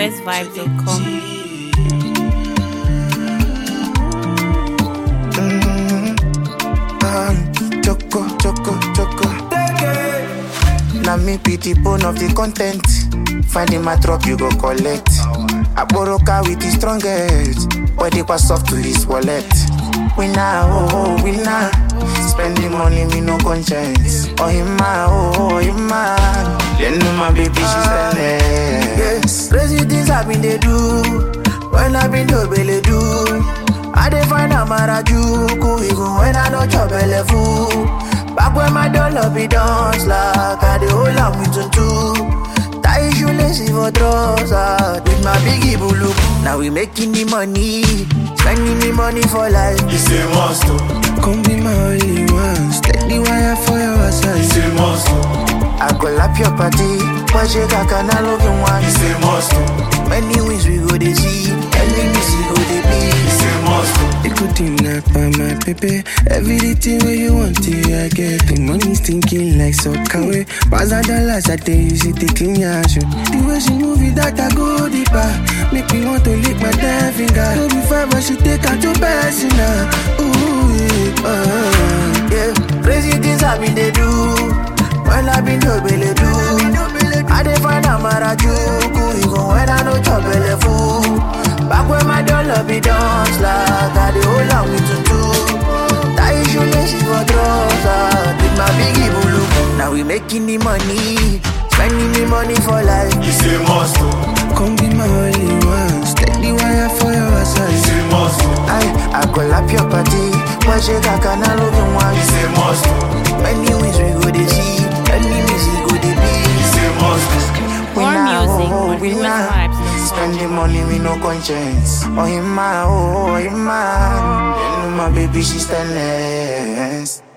westvibes.com. Choco. Now me be the bone of the content. Finding my drop, you go collect. I borrow car with the strongest. Body pass off to his wallet. Winner. Spending money with no conscience. Oh, him man. Then my baby, she's selling. Yes, crazy things I've been they do. When I've been to belly do. I dey find a marajuku, even when I don't chop belly food. Back when my dollar be dance like I dey hold am with tutu. Tie shoelace for trouser with my biggie bulu. Now we making the money, spending the money for life. It's a must. Come be my only one, steady wire for your side. It's a must. I go lap your party, watch your kakana looking one. It's a must. Many wins we go they see, enemies we go they be. It's a must. You could knock by my baby. Everything where you want to, I get the money stinking like soccer. Pass a dollars a day, you see the clean your shoe. The way she move it, that I go deeper. Make me want to lick my damn finger. No be five, but she take her to personal. Ooh, yeah, crazy things I been they do. When I been to belly do. I dey find a marajuku, even when I no chop belly food. Back when my dollar be dance like I dey hold am with tutu. Tie shoelace for trouser with my biggie bulu. Now we making the money, spending the money for life. It's a must. come be my only one, steady wire for your side. It's a must. I go lap your party, watch your kakana looking one. It's a must. Many wins we go they see, enemies we go they be. It's a must. More music on westvibes.com. Spending money with no conscience. Oh, him man. Then my baby, she's stainless.